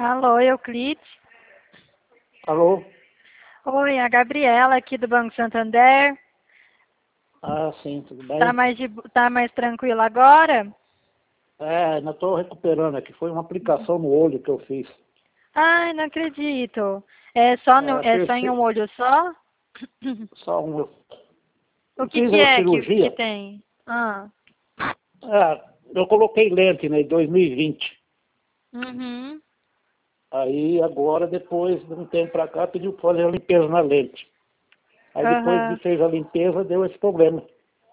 Alô, Euclides? Alô? Oi, a Gabriela aqui do Banco Santander. Ah, sim, tudo Tá bem? tá mais tranquilo agora? Ainda estou recuperando aqui. Foi uma aplicação no olho que eu fiz. Ai, não acredito. É só em um Terceiro, olho só? só um. O Eu que fiz que a é que cirurgia. tem? Ah, Eu coloquei lente, né, em 2020. uhum, Aí agora, depois de um tempo para cá, pediu para fazer a limpeza na lente. Aí depois que aham. fez a limpeza, deu esse problema.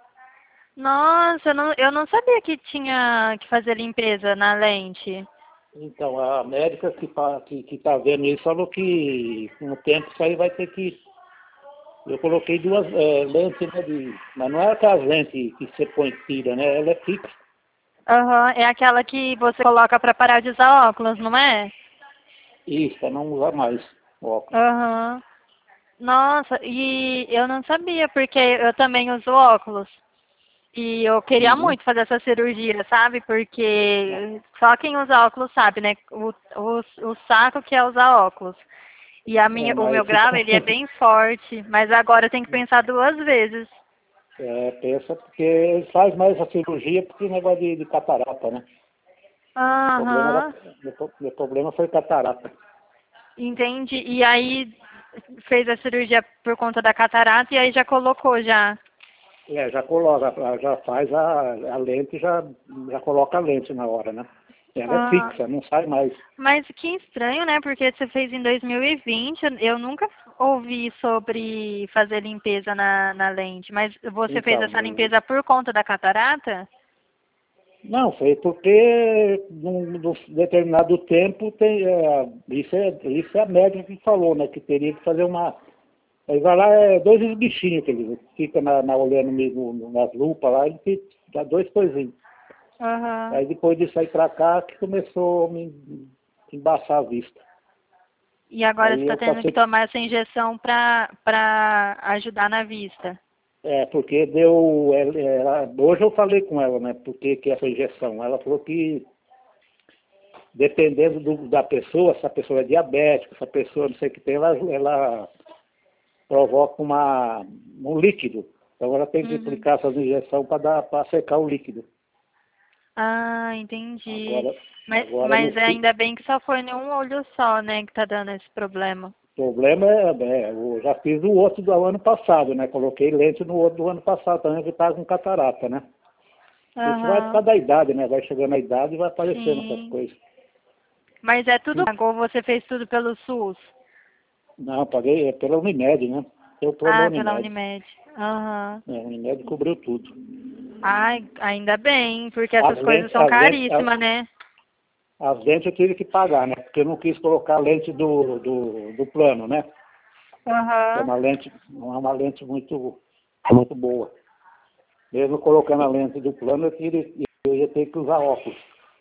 Nossa, eu não sabia que tinha que fazer limpeza na lente. Então, a médica que tá vendo isso falou que com o tempo isso aí vai ter que. Eu coloquei duas lentes, né, mas não é aquelas lentes que você põe tira, né? Ela é fixa. Aham, é aquela que você coloca pra parar de usar óculos, não é? Isso, para não usar mais óculos. Aham. Nossa, e eu não sabia, porque eu também uso óculos. E eu queria Uhum. muito fazer essa cirurgia, sabe? Porque só quem usa óculos sabe, né? O saco que é usar óculos. E o meu Mas grau, fica. ele é bem forte, mas agora eu tenho que pensar duas vezes. Pensa porque ele faz mais a cirurgia porque o negócio de catarata, né? O problema, Aham, meu problema foi catarata. entendi. E aí fez a cirurgia por conta da catarata e aí já colocou já. Já coloca, já faz a lente, já coloca a lente na hora, né? Ela é Ah, fixa, não sai mais. mas que estranho, né? Porque você fez em 2020, eu nunca ouvi sobre fazer limpeza na lente. Mas você fez Então, essa limpeza por conta da catarata? não, foi porque num determinado tempo isso é a médica que falou, né? Que teria que fazer uma. Aí vai lá, dois bichinhos que ele fica olhando mesmo nas lupas lá, ele dá dois coisinhos. Aham. Aí depois de sair pra cá que começou a me embaçar a vista. E agora você Aí está eu tendo que passei, tomar essa injeção para ajudar na vista. porque deu, hoje eu falei com ela, né, porque que essa injeção. Ela falou que dependendo da pessoa, se a pessoa é diabética, se a pessoa não sei o que tem, ela provoca um líquido. Então ela tem que Uhum. aplicar essa injeção para secar o líquido. Ah, entendi. Agora, agora no Mas ainda bem que só foi em um olho só, né, que tá dando esse problema. problema eu já fiz o outro do ano passado, né? Coloquei lente no outro do ano passado também, que estava com catarata, né? Isso vai ficar Aham, da idade, né? Vai chegando a idade e vai aparecendo essas sim. coisas. Mas é tudo Hum. pago ou você fez tudo pelo SUS? Não, paguei pela Unimed, né? Eu estou na Ah, pela Unimed. Unimed. Aham. A Unimed cobriu tudo. Ai, ainda bem, porque As essas coisas lentes, são as lentes, as, caríssimas, né? as lentes eu tive que pagar, né? Porque eu não quis colocar a lente do plano, né? Que é Aham. não é uma lente muito boa. Mesmo colocando a lente do plano, eu ia ter que usar óculos.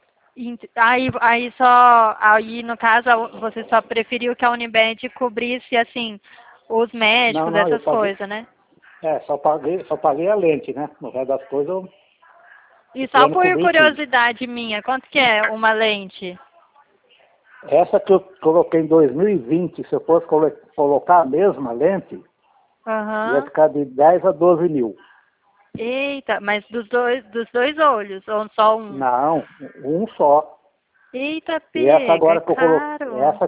Aí no caso você só preferiu que a Unimed cobrisse assim os Não, médicos, não, eu essas paguei. coisas, né? Só paguei a lente, né? No resto das coisas, o E só plano por cobriu tudo. curiosidade minha, quanto que é uma lente? Essa que eu coloquei em 2020, se eu fosse colocar a mesma lente, ia Aham. ficar de 10 a 12 mil. Eita, mas dos dois olhos, ou só um? Não, um só. Eita, E essa pega, é agora que eu coloquei, caro.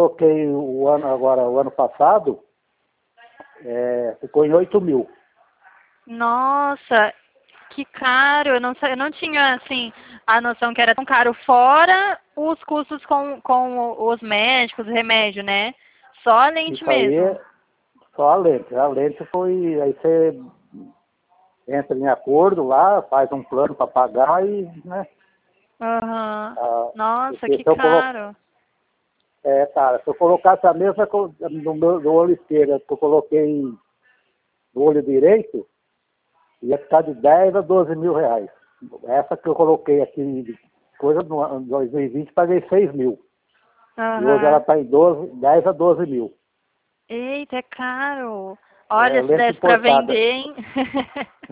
o ano passado, ficou em 8 mil. Nossa, que caro. Eu não tinha assim a noção que era tão caro, fora os custos com os médicos, remédio, né? Só a lente Isso aí mesmo. é só a lente. A lente foi, aí você entra em acordo lá, faz um plano para pagar e, né? Aham. Ah, Nossa, porque que se eu colocar caro. se eu colocasse a mesma no olho esquerdo que eu coloquei no olho direito, ia ficar de 10 a 12 mil reais. Essa que eu coloquei aqui, coisa no ano 2020, paguei 6 mil. E hoje ela Aham. está em 10 a 12 mil. Eita, é caro. É Olha, se lente desse pra vender, importada. hein?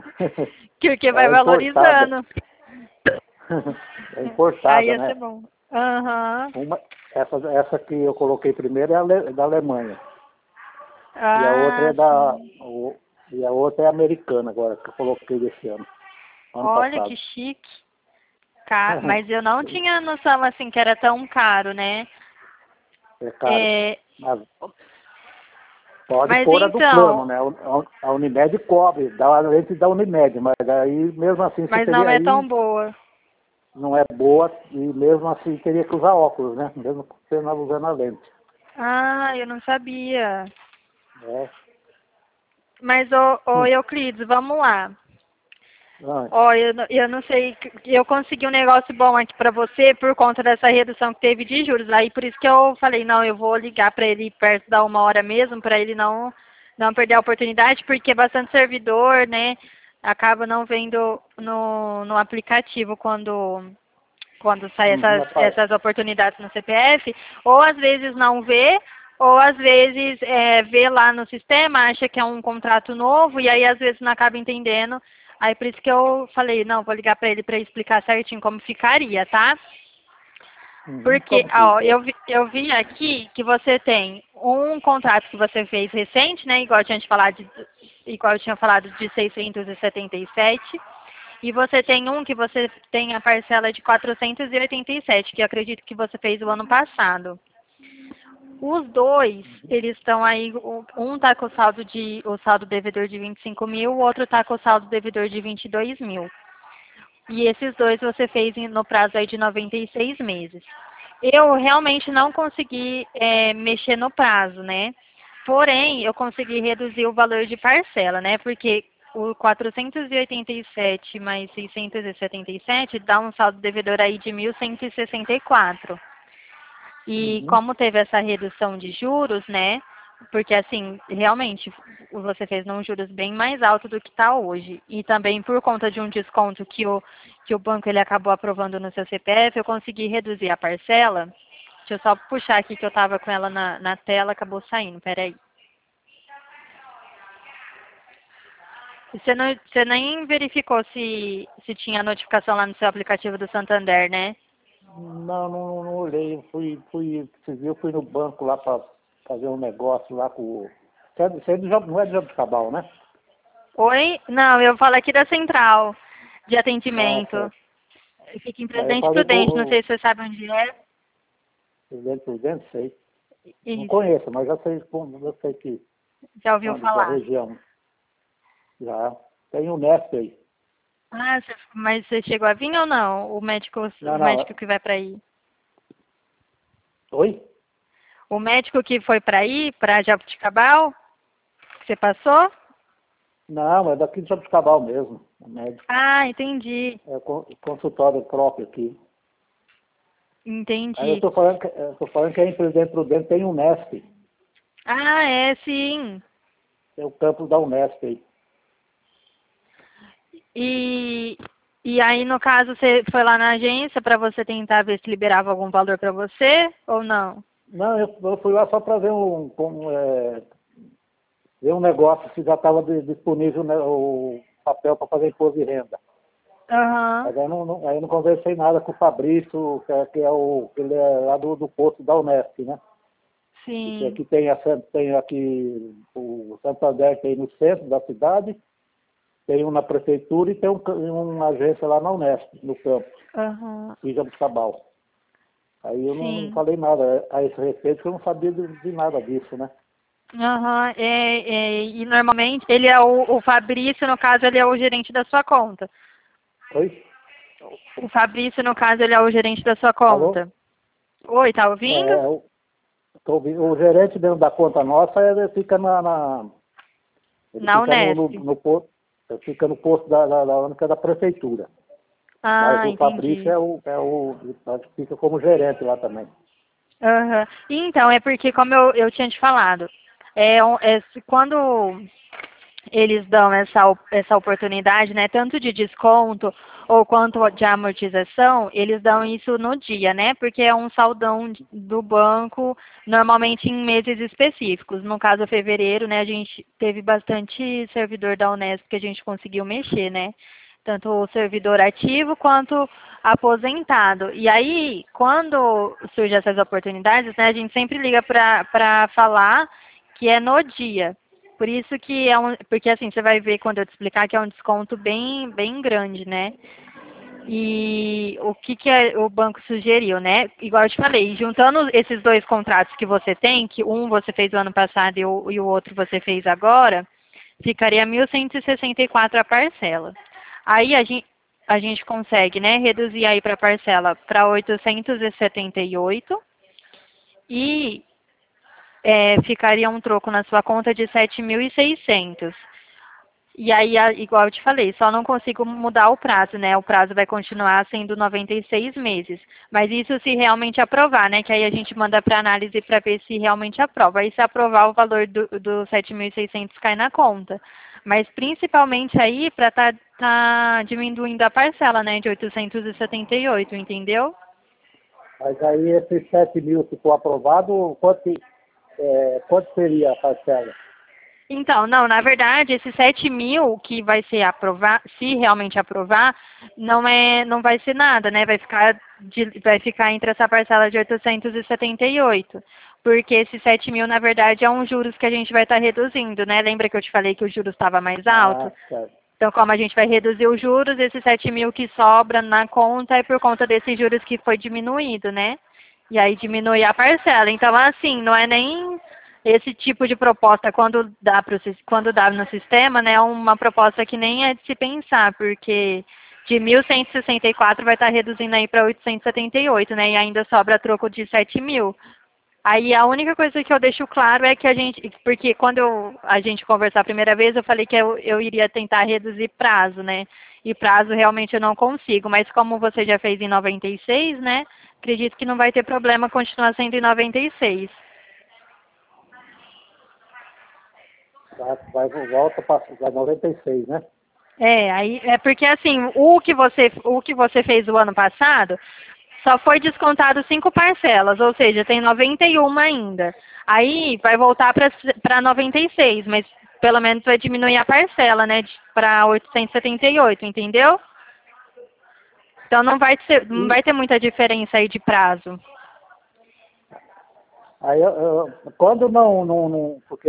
Porque vai É importada. valorizando. É Aí importada, ia ser né? bom. Aham. Essa que eu coloquei primeiro é da Alemanha. E a outra Ah, é da. sim. E a outra é americana agora, que eu coloquei desse ano Olha que passado. chique. Mas eu não tinha noção assim que era tão caro, né? É caro. É, Mas pode mas pôr a do plano, então, né? A Unimed cobre, dá a lente da Unimed, mas aí mesmo assim você mas não teria é aí, tão boa. não é boa e mesmo assim teria que usar óculos, né? Mesmo você não usando a lente. Ah, eu não sabia. É. Mas, ô Euclides, vamos lá. Ah, Ó, eu não sei, eu consegui um negócio bom aqui pra você por conta dessa redução que teve de juros. Aí por isso que eu falei, não, eu vou ligar pra ele perto da 1 hora mesmo, pra ele não perder a oportunidade, porque é bastante servidor, né? Acaba não vendo no aplicativo quando sai uhum, rapaz. essas oportunidades no CPF, ou às vezes não vê, ou às vezes vê lá no sistema, acha que é um contrato novo, e aí às vezes não acaba entendendo. Aí por isso que eu falei, não, vou ligar para ele para explicar certinho como ficaria, tá? Uhum, Porque, como ó, fica? eu vi aqui que você tem um contrato que você fez recente, né? Igual eu tinha falado de 677. E você tem um que você tem a parcela de 487, que eu acredito que você fez o ano passado. Os dois, eles estão aí, um está com o saldo devedor de 25 mil, o outro está com o saldo devedor de 22 mil. E esses dois você fez no prazo aí de 96 meses. Eu realmente não consegui mexer no prazo, né? Porém, eu consegui reduzir o valor de parcela, né? Porque o 487 mais 677 dá um saldo devedor aí de 1.164. E Uhum. como teve essa redução de juros, né? Porque assim, realmente, você fez num juros bem mais alto do que está hoje. E também por conta de um desconto que o banco ele acabou aprovando no seu CPF, eu consegui reduzir a parcela. Deixa eu só puxar aqui que eu estava com ela na tela, acabou saindo, peraí. Você nem verificou se tinha notificação lá no seu aplicativo do Santander, né? Não olhei. Você viu, eu fui no banco lá para fazer um negócio lá com o. Você é não é de Jabuticabal, né? Oi? Não, eu falo aqui da central de Ah, atendimento. certo. Fica em Aí eu Presidente falei com Prudente, não o sei se você sabe onde é. presidente Prudente, sei. Não Isso, conheço, mas já sei que já ouviu onde da falar. região. Já. Tem o Nesp aí. Ah, mas você chegou a vir ou não? O médico Não. que vai para aí. Oi? O médico que foi para aí, para Jabuticabal, que você passou? Não, é daqui de Jabuticabal mesmo, o médico. Ah, entendi. É consultório próprio aqui. Aí eu Entendi. tô falando que aí em Presidente Prudente tem o Nesp. Ah, é, sim. É o campus da Unesp aí. E, e aí, no caso, você foi lá na agência para você tentar ver se liberava algum valor para você ou não? Não, eu fui lá só para ver ver um negócio se já estava disponível, né, o papel para fazer imposto de renda. Aham, Mas aí eu não conversei nada com o Fabrício, que ele é lá do posto da Unesp, né? Porque sim. aqui tem aqui o Santander tem no centro da cidade, tem um na prefeitura e tem uma agência lá na Unesp, no campo, Aham, em Jabuticabal. Aí eu não sim. falei nada a esse respeito, porque eu não sabia de nada disso, né? Aham, e normalmente ele é o Fabrício, no caso, ele é o gerente da sua conta. Oi? O Fabrício, no caso, ele é o gerente da sua Alô? conta. Oi, tá ouvindo? É, o gerente dentro da conta nossa ele fica ele Na fica Unesp. no posto, fica no posto da única da prefeitura. Mas Ah, o Fabrício entendi. acho que fica como gerente lá também. Aham. Então, é porque, como eu tinha te falado, quando eles dão essa oportunidade, né, tanto de desconto ou quanto de amortização, eles dão isso no dia, né, porque é um saldão do banco, normalmente em meses específicos. No caso, fevereiro, né, a gente teve bastante servidor da Unesp que a gente conseguiu mexer, né. tanto o servidor ativo quanto aposentado. E aí, quando surgem essas oportunidades, né, a gente sempre liga para falar que é no dia. Por isso que porque assim, você vai ver quando eu te explicar que é um desconto bem grande, né? E o que o banco sugeriu, né? Igual eu te falei, juntando esses dois contratos que você tem, que um você fez o ano passado e o outro você fez agora, ficaria 1.164 a parcela. Aí a gente consegue, né, reduzir aí para a parcela para 878 e ficaria um troco na sua conta de 7.600. E aí, igual eu te falei, só não consigo mudar o prazo, né? O prazo vai continuar sendo 96 meses. Mas isso se realmente aprovar, né? Que aí a gente manda para análise para ver se realmente aprova. Aí se aprovar, o valor do 7.600 cai na conta. Mas principalmente aí para tá diminuindo a parcela, né? De 878, entendeu? Mas aí esses 7 mil, se for aprovado, quanto seria a parcela? Então, não, na verdade, esses 7.000 que vai ser aprovar, se realmente aprovar, não vai ser nada, né? Vai ficar entre essa parcela de 878. Porque esses 7.000, na verdade, é um juros que a gente vai estar reduzindo, né? Lembra que eu te falei que o juros estava mais alto? Ah, certo. Então, como a gente vai reduzir os juros, esses 7.000 que sobra na conta é por conta desses juros que foi diminuído, né? E aí diminui a parcela. Então, assim, não é nem esse tipo de proposta quando dá no sistema, né? É uma proposta que nem é de se pensar, porque de 1.164 vai estar reduzindo aí para 878, né? E ainda sobra troco de 7.000. Aí a única coisa que eu deixo claro é que porque quando a gente conversar a primeira vez, eu falei que eu iria tentar reduzir prazo, né? E prazo realmente eu não consigo, mas como você já fez em 96, né? Acredito que não vai ter problema continuar sendo em 96. Volta para 96, né? Aí é porque assim, o que você fez o ano passado só foi descontado 5 parcelas, ou seja, tem 91 ainda. Aí vai voltar para 96, mas pelo menos vai diminuir a parcela, né, para 878, entendeu? Então não E vai ter muita diferença aí de prazo. aí, quando não porque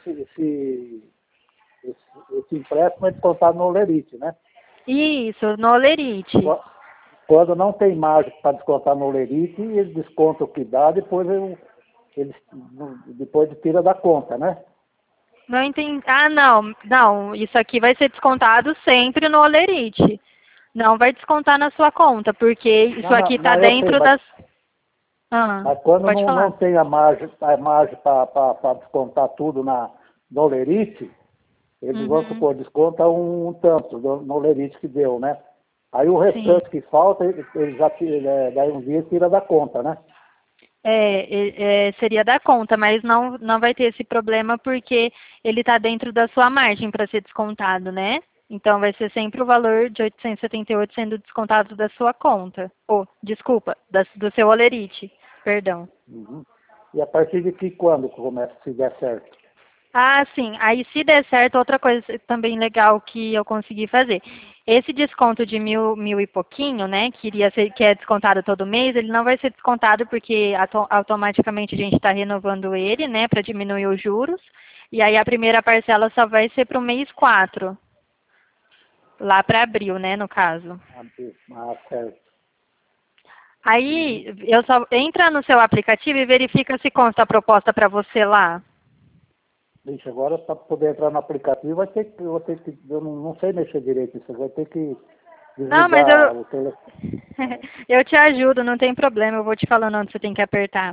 esse empréstimo é descontado no Olerite, né? Isso, no Olerite. Quando não tem margem para descontar no Olerite, eles descontam o que dá, eles depois tira da conta, né? Não entendi. Ah, não, isso aqui vai ser descontado sempre no Olerite. Não vai descontar na sua conta, porque isso aqui está Não, eu sei, dentro das. Ah, mas quando pode não falar. tem a margem para descontar tudo no Olerite, eles vão Uhum, supor, desconta um tanto no Olerite que deu, né? Aí o sim. restante que falta, ele já daí um dia tira da conta, né? Seria da conta, mas não vai ter esse problema porque ele está dentro da sua margem para ser descontado, né? Então vai ser sempre o valor de 878 sendo descontado da sua conta. Desculpa, do seu Olerite, perdão. Uhum. E a partir de que quando começa, se der certo? Ah, sim. Aí, se der certo, outra coisa também legal que eu consegui fazer. Esse desconto de mil e pouquinho, né, que é descontado todo mês, ele não vai ser descontado porque automaticamente a gente está renovando ele, né, para diminuir os juros. E aí a primeira parcela só vai ser para o mês 4, lá para abril, né, no caso. Certo. Aí, eu só entra no seu aplicativo e verifica se consta a proposta para você lá. Vixe, agora para poder entrar no aplicativo eu não sei mexer direito isso, vai ter que Não, mas desligar o telefone. eu te ajudo, não tem problema, eu vou te falando onde você tem que apertar.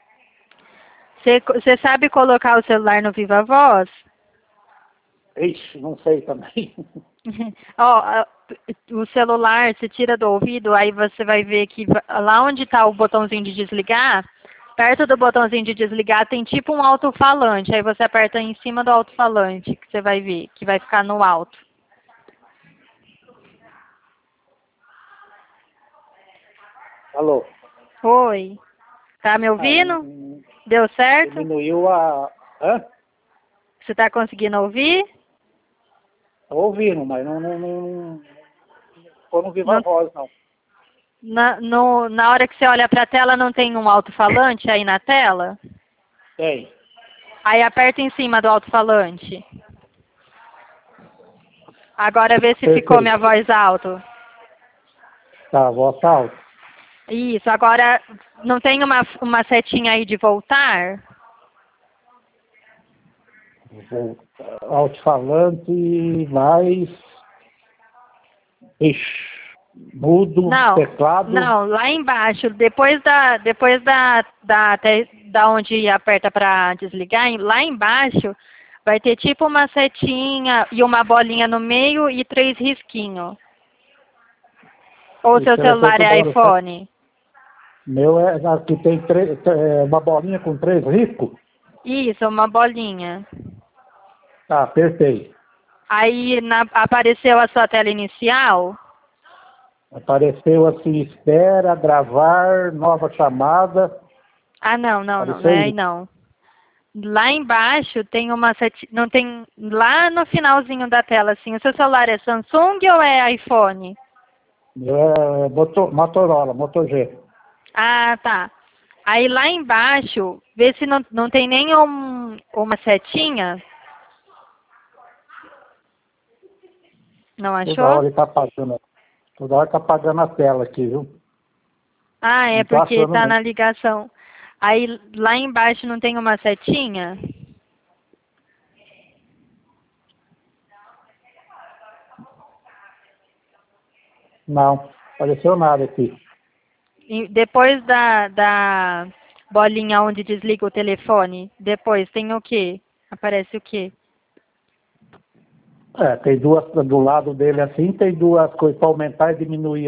Você sabe colocar o celular no Viva Voz? Ixi, não sei também. Ó, o celular, você tira do ouvido, aí você vai ver que lá onde está o botãozinho de desligar, perto do botãozinho de desligar tem tipo um alto-falante. Aí você aperta em cima do alto-falante, que você vai ver, que vai ficar no alto. Alô? Oi, tá me ouvindo? Deu certo? Diminuiu a... Hã? Você está conseguindo ouvir? Tô ouvindo, mas não telefone, não viva Não, voz, não. na hora que você olha para a tela, não tem um alto-falante aí na tela? Tem. Aí aperta em cima do alto-falante. Agora vê se Perfeito. ficou minha voz alto. Tá, voz alta. Isso, agora não tem uma setinha aí de voltar? Alto-falante, mais... Ixi, mudo, Não, teclado. não, lá embaixo, depois da onde aperta para desligar, lá embaixo vai ter tipo uma setinha e uma bolinha no meio e 3 risquinhos. Ou seu Espera celular pouco, é bora, tá? iPhone? Meu aqui tem uma bolinha com 3 riscos. Isso, uma bolinha. Tá, apertei. Aí apareceu a sua tela inicial? Apareceu assim, espera, gravar, nova chamada. Ah, não Apareceu é aí isso. não. Lá embaixo tem uma setinha, não tem, lá no finalzinho da tela, assim, o seu celular é Samsung ou é iPhone? Meu é Motorola, Moto G. Ah, tá. Aí lá embaixo, vê se não tem nenhum uma setinha. Não Toda achou? hora ele tá apagando. Toda hora tá apagando a tela aqui, viu? Ah, é Não tô porque achando tá não. na ligação. Aí lá embaixo não tem uma setinha? Não, apareceu nada aqui. E depois da bolinha onde desliga o telefone, depois tem o quê? Aparece o quê? É, tem duas do lado dele assim, tem duas coisas para aumentar e diminuir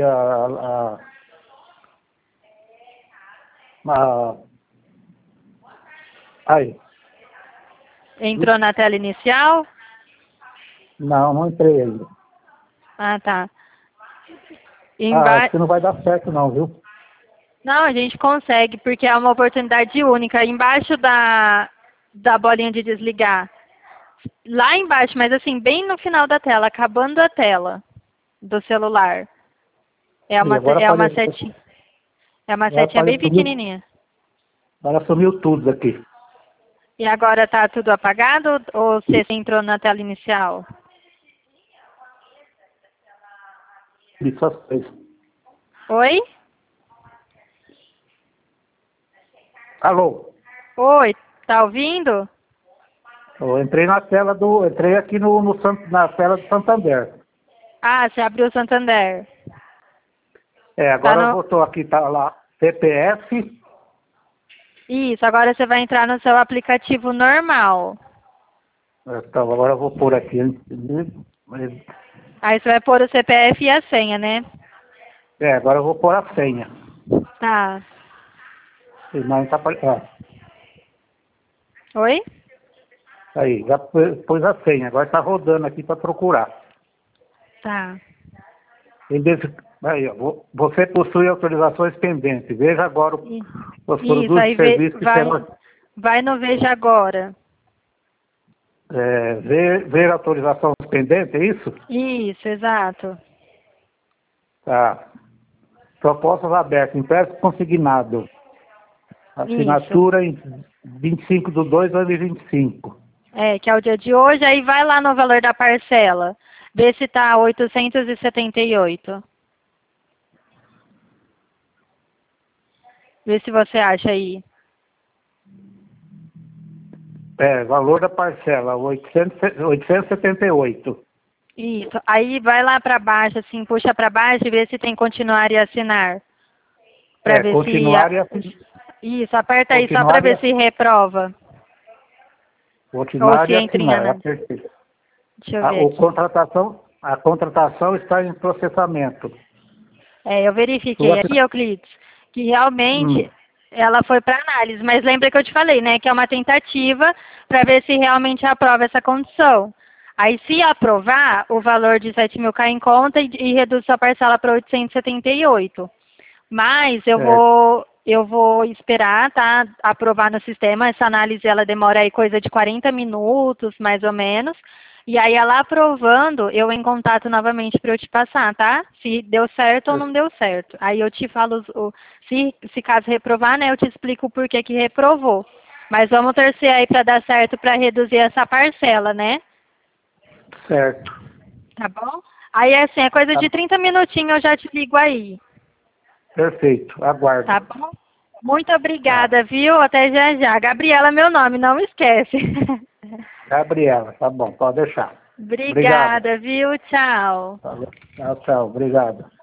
a... Aí. Entrou na tela inicial? Não, não entrei ainda. Ah, tá. Acho que não vai dar certo não, viu? Não, a gente consegue, porque é uma oportunidade única. Embaixo da bolinha de desligar. Lá embaixo, mas assim, bem no final da tela, acabando a tela do celular. É E uma, agora é uma apareceu, setinha. É uma agora setinha bem apareceu, pequenininha. agora sumiu tudo aqui. E agora tá tudo apagado ou você entrou na tela inicial? Isso as coisas. Oi? Alô? Oi, tá ouvindo? Eu entrei na tela do. Entrei aqui na tela do Santander. Ah, você abriu o Santander. É, Tá agora eu no... voltou aqui, tá lá. CPF. Isso, agora você vai entrar no seu aplicativo normal. Então, agora eu vou pôr aqui. Aí você vai pôr o CPF e a senha, né? É, agora eu vou pôr a senha. Tá. Senão tá aparecendo. Oi? Aí, já pôs a senha. Agora está rodando aqui para procurar. Tá. Aí, ó, você possui autorizações pendentes. Veja agora os Isso, produtos aí e serviços que vai no Veja Agora. ver autorizações pendentes, é isso? Isso, exato. Tá. Propostas abertas, empréstimo consignado. Isso. Assinatura em 25/2/2025. É, que é o dia de hoje, aí vai lá no valor da parcela. Vê se tá 878. Vê se você acha aí. Valor da parcela, 878. Isso. Aí vai lá para baixo, assim, puxa para baixo e vê se tem continuar e assinar. Para ver se... Continuar e assinar. Isso, aperta aí só para Continuar ver se reprova. Ou Continuar se e entra em assinar. ana. Apertei. Deixa eu ver aqui. A contratação está em processamento. É, eu verifiquei Sua aqui, Euclides, que realmente ela foi para análise, mas lembra que eu te falei, né, que é uma tentativa para ver se realmente aprova essa condição. Aí, se aprovar, o valor de 7 mil cai em conta e reduz sua parcela para 878. Mas certo. eu vou esperar, tá, aprovar no sistema. Essa análise ela demora aí coisa de 40 minutos, mais ou menos. E aí ela aprovando, eu em contato novamente para eu te passar, tá? Se deu certo ou não deu certo. Aí eu te falo, se caso reprovar, né, eu te explico o porquê que reprovou. Mas vamos torcer aí para dar certo para reduzir essa parcela, né? Certo. Tá bom? Aí assim, é coisa Tá. de 30 minutinhos eu já te ligo aí. Perfeito, aguardo. Tá bom? Muito Tá. obrigada, viu? Até já já. Gabriela, meu nome, não esquece. Gabriela, tá bom, pode deixar. Obrigado. Obrigada, viu? Tchau. Tchau, tchau, obrigado.